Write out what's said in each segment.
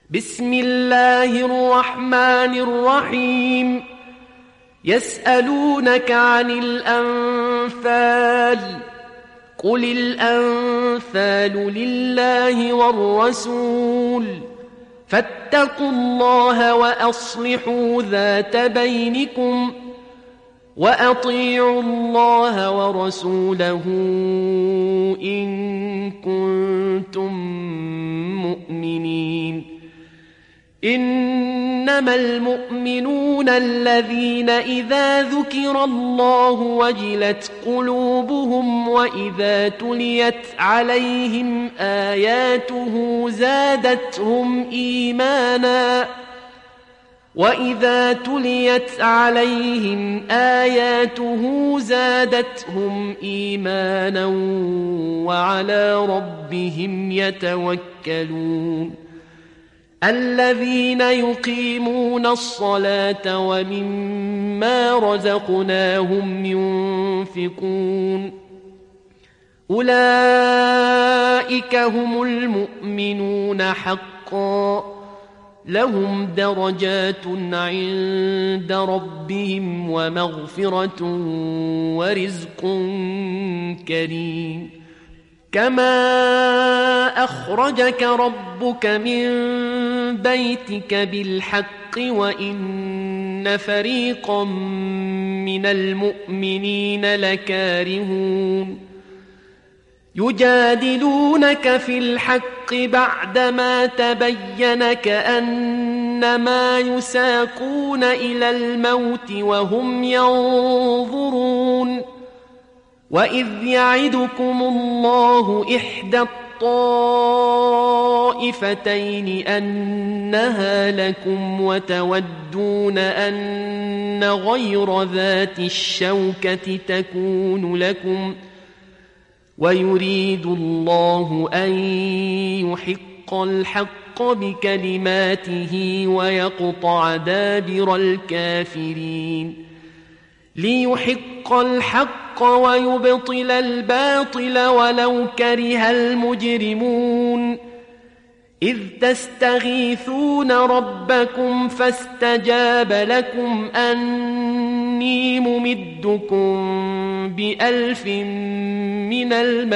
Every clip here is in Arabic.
بسم الله الرحمن الرحيم. يسألونك عن الأنفال، قل الأنفال لله والرسول، فاتقوا الله وأصلحوا ذات بينكم، وأطيعوا الله ورسوله إن كنتم مؤمنين. إنما المؤمنون الذين إذا ذكر الله وجلت قلوبهم وإذا تليت عليهم آياته زادتهم إيمانا وعلى ربهم يتوكلون. الذين يقيمون الصلاة ومما رزقناهم ينفقون، أولئك هم المؤمنون حقا، لهم درجات عند ربهم ومغفرة ورزق كريم. كما أخرجك ربك من بيتك بالحق وإن فريقا من المؤمنين لكارهون، يجادلونك في الحق بعدما تبين كأنما يساقون إلى الموت وهم ينظرون. وإذ يعدكم الله إحدى الطائفتين أنها لكم وتودون أن غير ذات الشوكة تكون لكم، ويريد الله أن يحق الحق بكلماته ويقطع دابر الكافرين، ليحق الحق ويبطل الباطل ولو كره المجرمون. إذ تستغيثون ربكم فاستجاب لكم أني ممدكم ب1000 من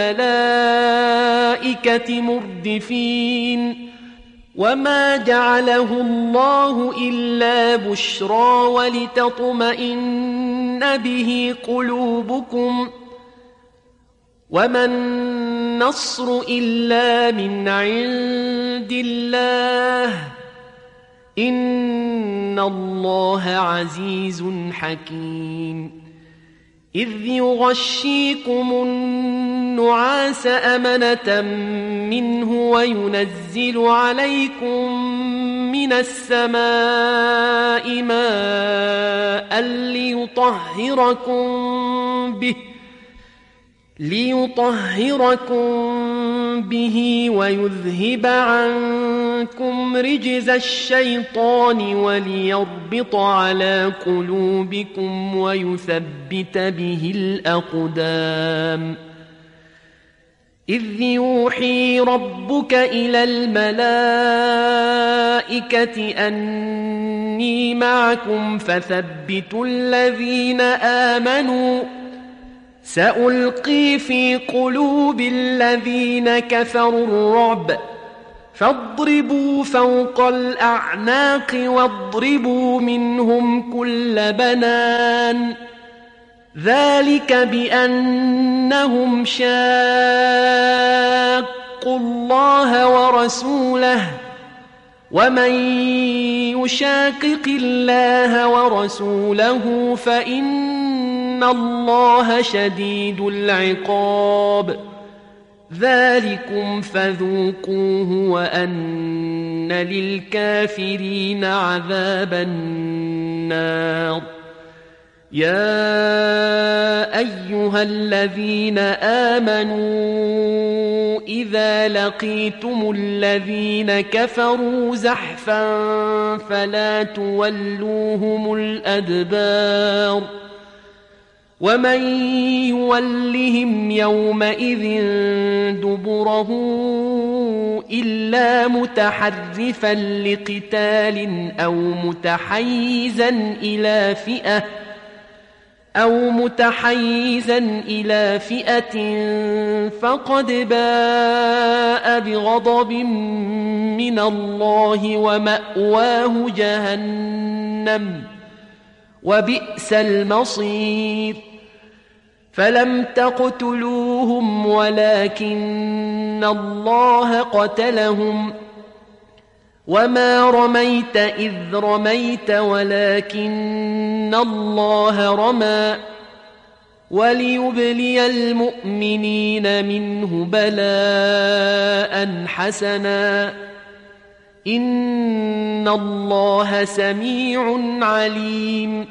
الملائكة مردفين. وما جعله الله إلا بشرى ولتطمئن به قلوبكم، وما النصر إلا من عند الله، إن الله عزيز حكيم. إذ يغشيكم النعاس أمنة منه وينزل عليكم من السماء ماء ليطهركم به ويذهب عنكم رجز الشيطان وليربط على قلوبكم ويثبت به الأقدام. إذ يوحي ربك إلى الملائكة أني معكم فثبتوا الذين آمنوا، سألقي في قلوب الذين كفروا الرعب، فاضربوا فوق الأعناق واضربوا منهم كل بنان. ذلك بأنهم شاقوا الله ورسوله، ومن يشاقق الله ورسوله فإن الله شديد العقاب. ذلكم فذوقوه وأن للكافرين عذاب النار. يا أيها الذين آمنوا إذا لقيتم الذين كفروا زحفا فلا تولوهم الأدبار، ومن يولهم يومئذ دبره إلا متحرفا لقتال أو متحيزا إلى فئة فقد باء بغضب من الله ومأواه جهنم وبئس المصير فلم تقتلوهم ولكن الله قتلهم وما رميت إذ رميت ولكن الله رمى وليبلي المؤمنين منه بلاء حسنا إن الله سميع عليم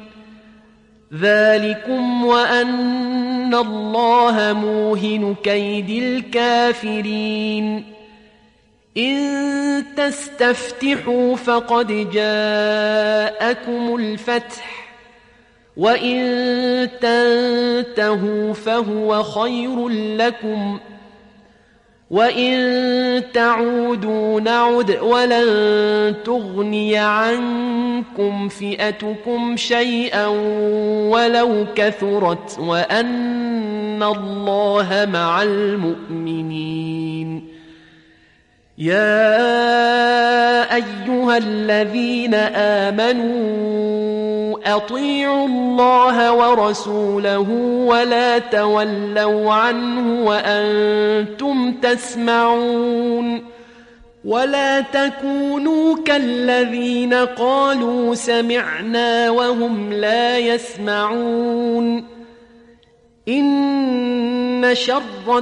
ذلكم وأن الله موهن كيد الكافرين إن تستفتحوا فقد جاءكم الفتح وإن تنتهوا فهو خير لكم وإن تعودوا نعد ولن تغني عنكم فئتكم شيئا ولو كثرت وأن الله مع المؤمنين يا أيها الذين آمنوا أطيعوا الله ورسوله ولا تولوا عنه وأنتم تسمعون ولا تكونوا كالذين قالوا سمعنا وهم لا يسمعون إن شر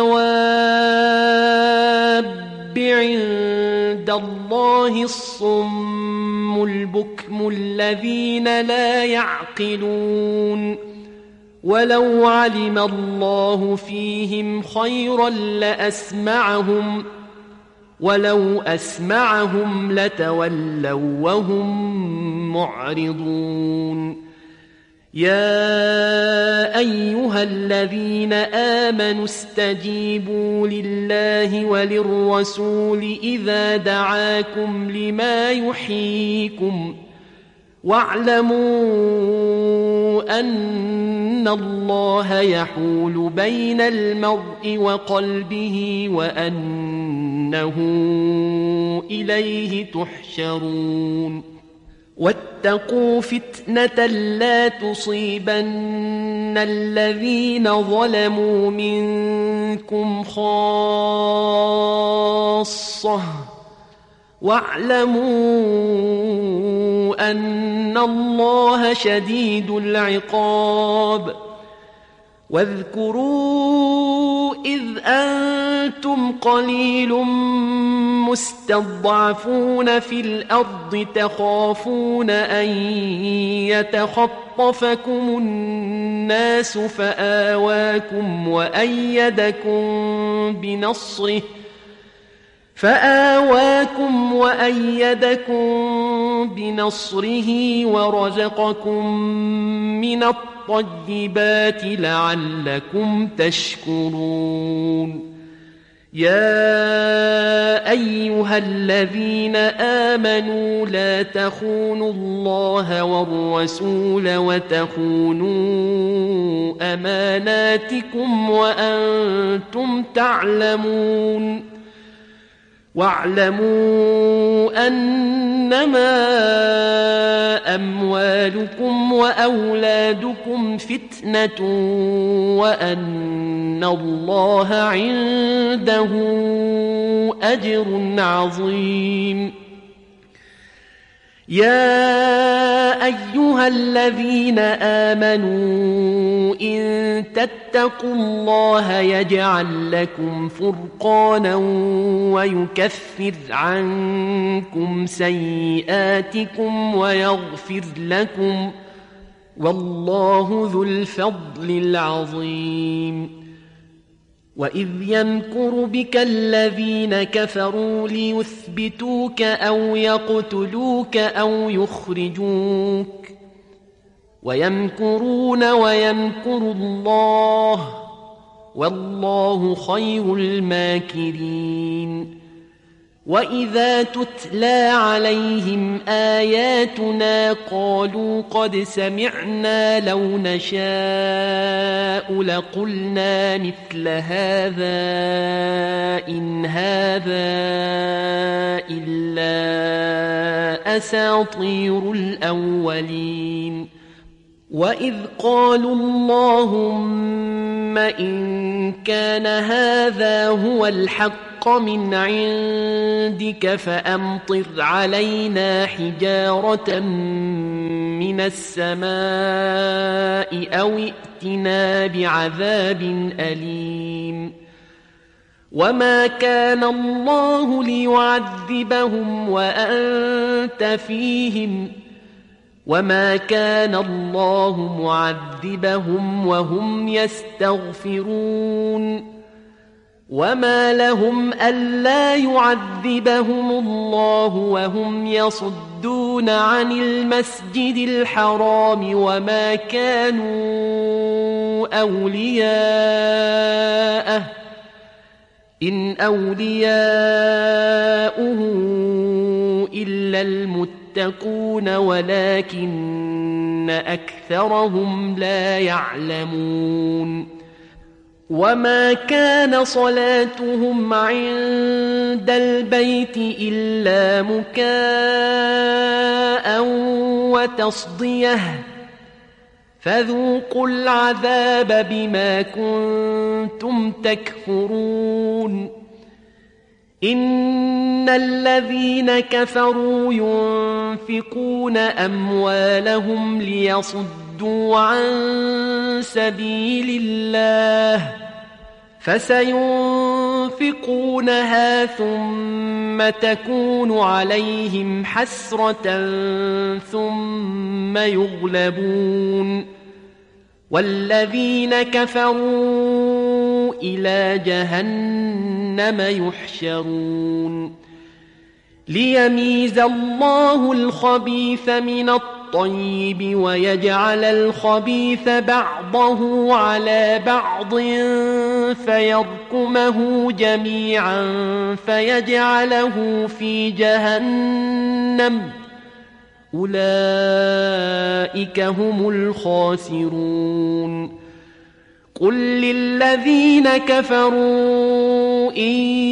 الدواب عند الله الصم البكم الذين لا يعقلون ولو علم الله فيهم خيرا لأسمعهم ولو أسمعهم لتولوا وهم معرضون يا أيها الذين آمنوا استجيبوا لله وللرسول إذا دعاكم لما يحييكم واعلموا أن الله يحول بين المرء وقلبه وأنه إليه تحشرون واتقوا فتنة لا تصيبن الذين ظلموا منكم خاصة واعلموا أن الله شديد العقاب واذكروا إذ أنتم قليل مستضعفون في الأرض تخافون أن يتخطفكم الناس فآواكم وأيدكم بنصره ورزقكم من الطيبات لعلكم تشكرون يا أيها الذين آمنوا لا تخونوا الله والرسول وتخونوا أماناتكم وأنتم تعلمون واعلموا أنما أموالكم وأولادكم فتنة وأن الله عنده أجر عظيم يا أيها الذين آمنوا إن تتقوا الله يجعل لكم فرقانا ويكفر عنكم سيئاتكم ويغفر لكم والله ذو الفضل العظيم وإذ يمكر بك الذين كفروا ليثبتوك أو يقتلوك أو يخرجوك ويمكرون ويمكر الله والله خير الماكرين وإذا تتلى عليهم آياتنا قالوا قد سمعنا لو نشاء لقلنا مثل هذا إن هذا إلا أساطير الأولين وإذ قالوا اللهم إن كان هذا هو الحق من عندك فأمطر علينا حجارة من السماء أو ائتنا بعذاب أليم وما كان الله ليعذبهم وأنت فيهم وما كان الله معذبهم وهم يستغفرون وما لهم ألا يعذبهم الله وهم يصدون عن المسجد الحرام وما كانوا أولياءه إن أولياؤه إلا المتقون ولكن أكثرهم لا يعلمون وما كان صلاتهم عند البيت إلا مكاء وتصديه فذوقوا العذاب بما كنتم تكفرون إن الذين كفروا ينفقون أموالهم ليصدوا عن سبيل الله فسينفقونها ثم تكون عليهم حسرة ثم يغلبون والذين كفروا إلى جهنم يحشرون ليميز الله الخبيث من الطيب ويجعل الخبيث بعضه على بعض فيركمه جميعا فيجعله في جهنم أولئك هم الخاسرون قل للذين كفروا إن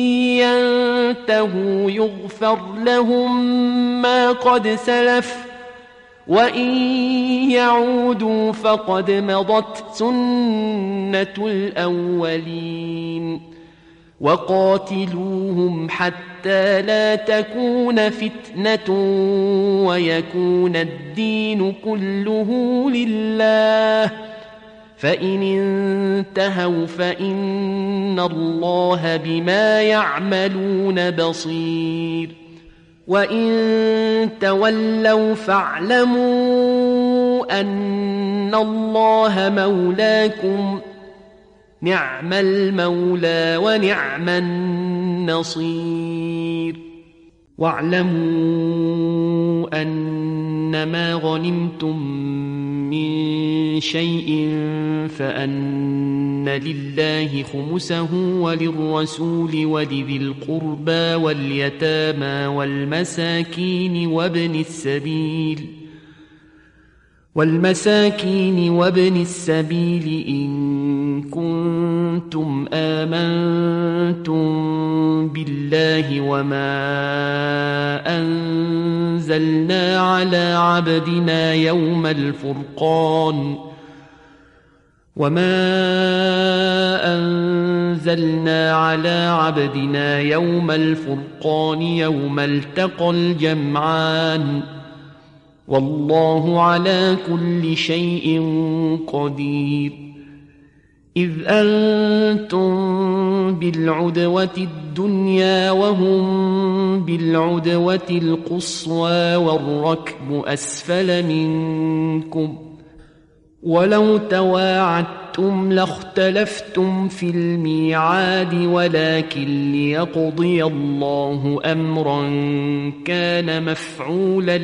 ينتهوا يغفر لهم ما قد سلف وإن يعودوا فقد مضت سنة الأولين وقاتلوهم حتى لا تكون فتنة ويكون الدين كله لله فإن انتهوا فإن الله بما يعملون بصير وإن تولوا فاعلموا أن الله مولاكم نعم المولى ونعم النصير واعلموا أنما غنمتم من شيء فأن لله خمسه وللرسول ولذي القربى واليتامى والمساكين وابن السبيل إن كنتم آمنتم بالله وما أنزلنا على عبدنا يوم الفرقان يوم التقى الجمعان والله على كل شيء قدير إذ أنتم بالعدوة الدنيا وهم بالعدوة القصوى والركب أسفل منكم ولو تواعدتم لاختلفتم في الميعاد ولكن ليقضي الله أمرا كان مفعولا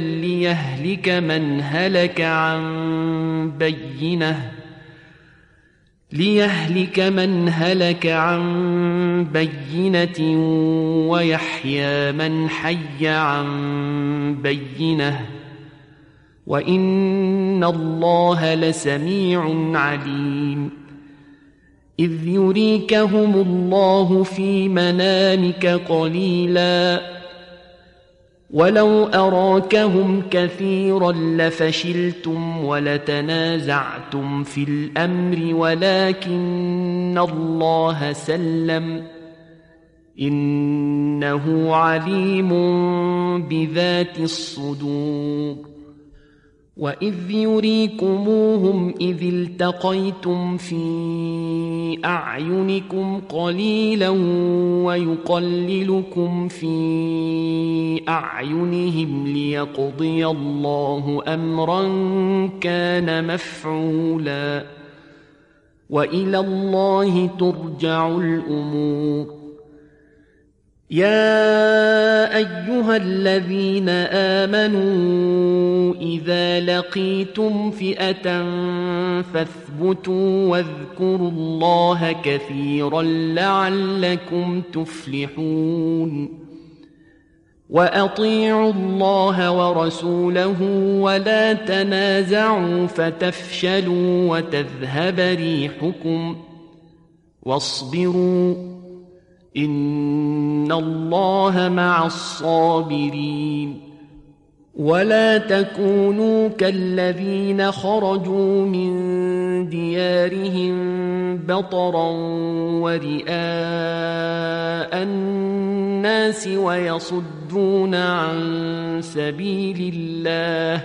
ليهلك من هلك عن بينة ويحيى من حي عن بينة وإن الله لسميع عليم إذ يريكهم الله في منامك قليلا ولو أراكهم كثيرا لفشلتم ولتنازعتم في الأمر ولكن الله سلم إنه عليم بذات الصدور وإذ يريكموهم إذ التقيتم في أعينكم قليلا ويقللكم في أعينهم ليقضي الله أمرا كان مفعولا وإلى الله ترجع الأمور يا أيها الذين آمنوا إذا لقيتم فئة فاثبتوا واذكروا الله كثيرا لعلكم تفلحون وأطيعوا الله ورسوله ولا تنازعوا فتفشلوا وتذهب ريحكم واصبروا إن الله مع الصابرين ولا تكونوا كالذين خرجوا من ديارهم بطرا ورئاء الناس ويصدون عن سبيل الله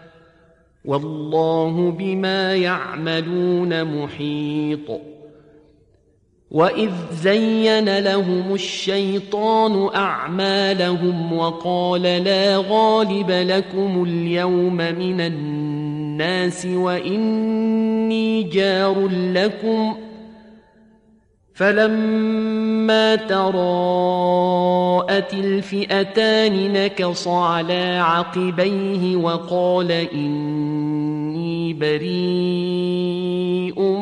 والله بما يعملون محيط وإذ زين لهم الشيطان أعمالهم وقال لا غالب لكم اليوم من الناس وإني جار لكم فلما تراءت الفئتان نكص على عقبيه وقال إني بريء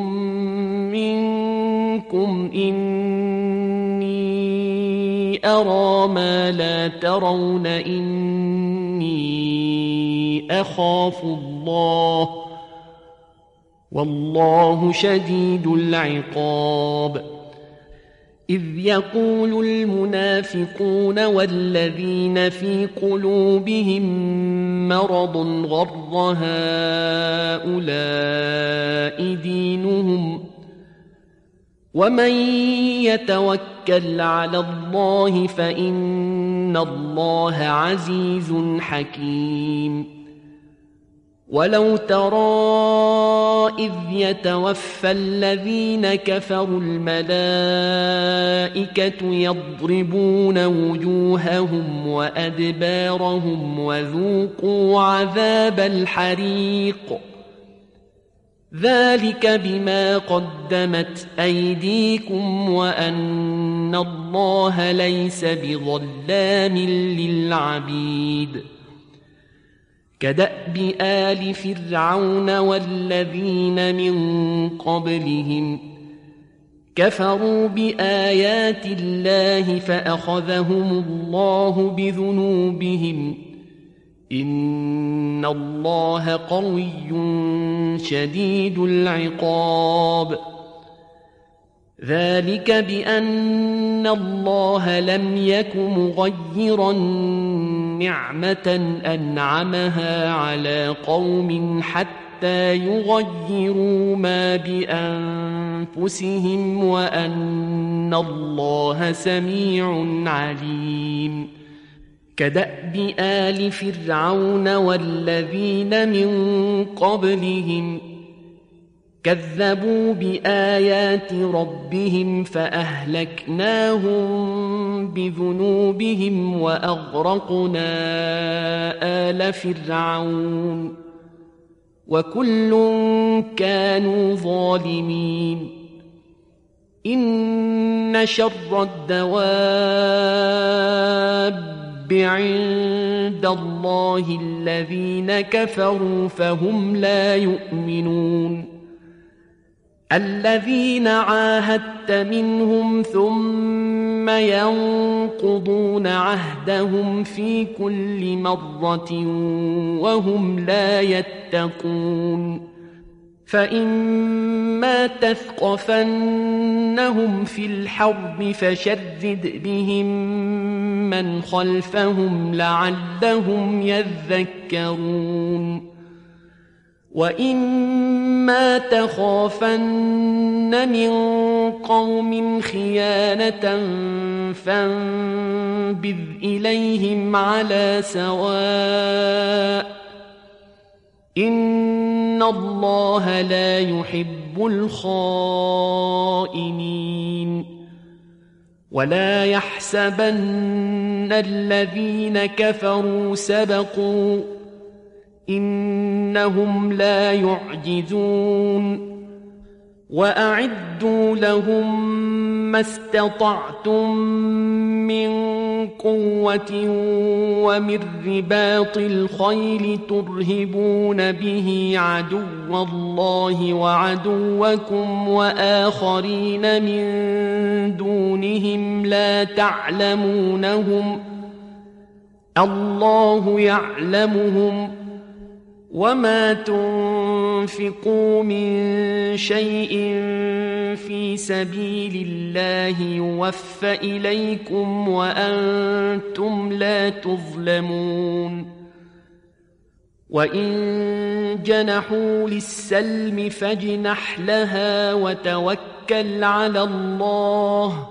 منكم إني أرى ما لا ترون إني أخاف الله والله شديد العقاب إذ يقول المنافقون والذين في قلوبهم مرض غر هؤلاء دينهم ومن يتوكل على الله فإن الله عزيز حكيم ولو ترى إذ يتوفى الذين كفروا الملائكة يضربون وجوههم وأدبارهم وذوقوا عذاب الحريق ذلك بما قدمت أيديكم وأن الله ليس بظلام للعبيد كدأب آل فرعون والذين من قبلهم كفروا بآيات الله فأخذهم الله بذنوبهم إن الله قوي شديد العقاب ذلك بأن الله لم يك مغيرا نعمة أنعمها على قوم حتى يغيروا ما بأنفسهم وأن الله سميع عليم كدأب آل فرعون والذين من قبلهم كذبوا بآيات ربهم فأهلكناهم بذنوبهم وأغرقنا آل فرعون وكل كانوا ظالمين إن شر الدواب عند الله الذين كفروا فهم لا يؤمنون الذين عاهدت منهم ثم ينقضون عهدهم في كل مرة وهم لا يتقون فإما تثقفنهم في الحرب فشرد بهم من خلفهم لعلهم يذكرون وإما تخافن من قوم خيانة فانبذ إليهم على سواء إن الله لا يحب الخائنين ولا يحسبن الذين كفروا سبقوا إنهم لا يعجزون وأعدوا لهم ما استطعتم من قوة ومن رباط الخيل ترهبون به عدو الله وعدوكم وآخرين من دونهم لا تعلمونهم الله يعلمهم وما تنفقوا من شيء في سبيل الله يوفى إليكم وأنتم لا تظلمون وإن جنحوا للسلم فاجنح لها وتوكل على الله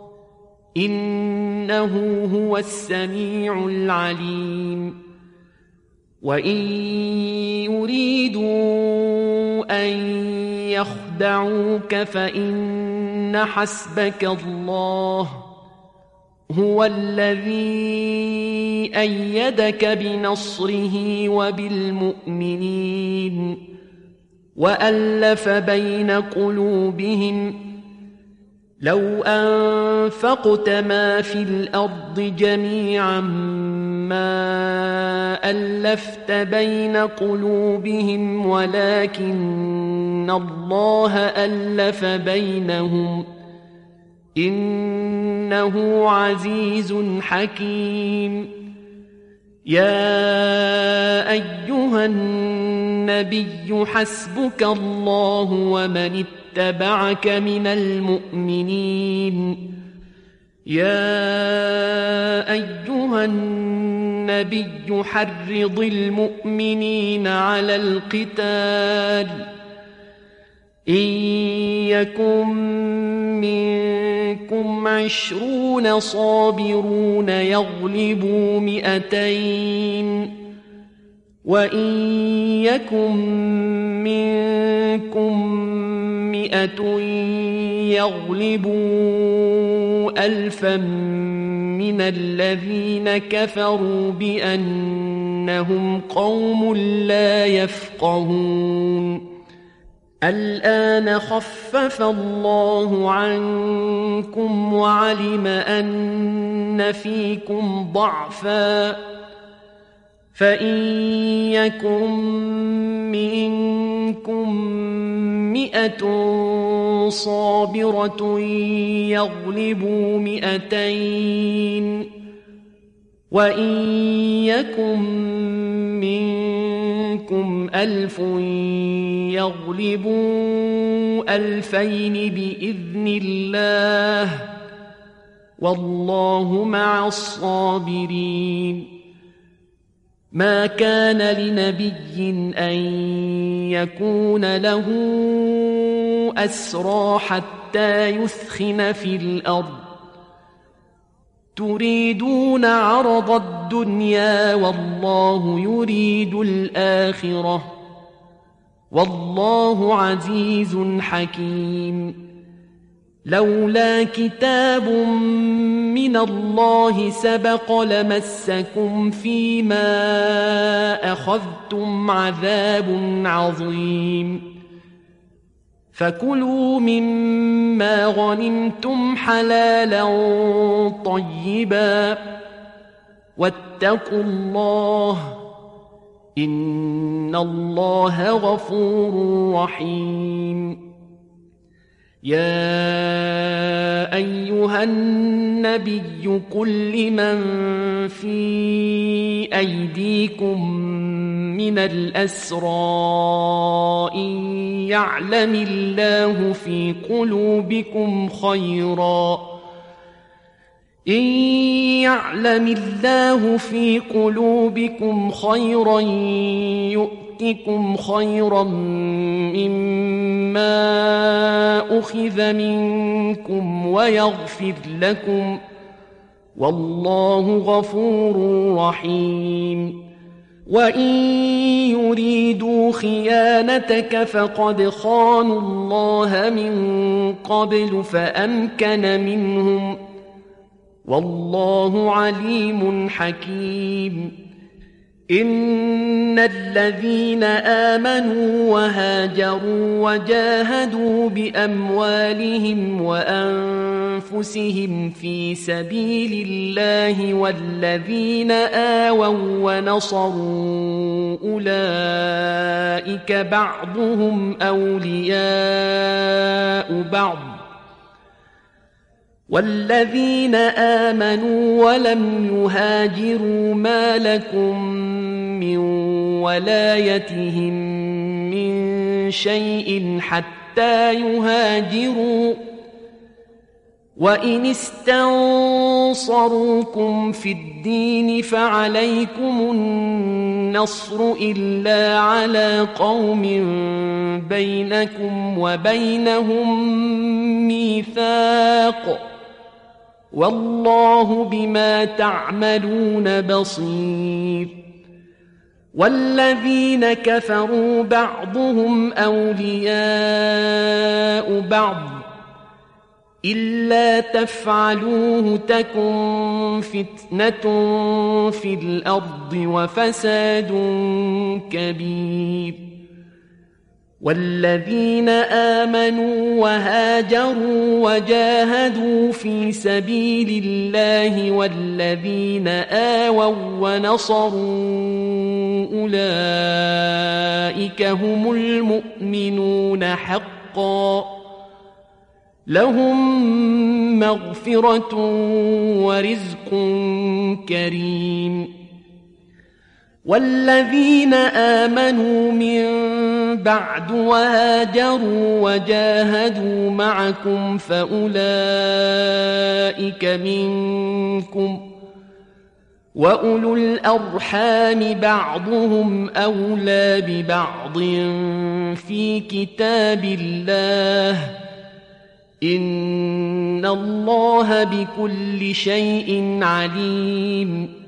إنه هو السميع العليم وإن يريدوا أن يخدعوك فإن حسبك الله هو الذي أيدك بنصره وبالمؤمنين وألف بين قلوبهم لو أنفقت ما في الأرض جميعا ما ألفت بين قلوبهم ولكن الله ألف بينهم إنه عزيز حكيم يا أيها النبي حسبك الله ومن اتبعك من المؤمنين يا أيها النبي حرض المؤمنين على القتال إن يكن منكم 20 صابرون يغلبوا 200 وإن يكن منكم 100 يغلبوا 1000 من الذين كفروا بأنهم قوم لا يفقهون الآن خفف الله عنكم وعلم أن فيكم ضعفا فإن يكن منكم 100 صابرة يغلبوا 200 وإن يكن منكم 1000 يغلبوا 2000 بإذن الله والله مع الصابرين ما كان لنبي أن يكون له أسرى حتى يثخن في الأرض تريدون عرض الدنيا والله يريد الآخرة والله عزيز حكيم لولا كتاب من الله سبق لمسكم فيما أخذتم عذاب عظيم فكلوا مما غنمتم حلالا طيبا واتقوا الله إن الله غفور رحيم يا أيها النبي قل لمن في أيديكم من الأسرى إن يعلم الله في قلوبكم خيرا يؤتكم خيرا مما أخذ منكم ويغفر لكم والله غفور رحيم وإن يريدوا خيانتك فقد خانوا الله من قبل فأمكن منهم والله عليم حكيم إن الذين آمنوا وهاجروا وجاهدوا بأموالهم وأنفسهم في سبيل الله والذين آووا ونصروا أولئك بعضهم أولياء بعض والذين آمنوا ولم يهاجروا ما لكم من ولايتهم من شيء حتى يهاجروا وإن استنصروكم في الدين فعليكم النصر إلا على قوم بينكم وبينهم ميثاق والله بما تعملون بصير والذين كفروا بعضهم أولياء بعض إلا تفعلوه تكن فتنة في الأرض وفساد كبير والذين آمنوا وهاجروا وجاهدوا في سبيل الله والذين آووا ونصروا أولئك هم المؤمنون حقا لهم مغفرة ورزق كريم والذين آمنوا من بعد وهاجروا وجاهدوا معكم فأولئك منكم وأولو الأرحام بعضهم أولى ببعض في كتاب الله إن الله بكل شيء عليم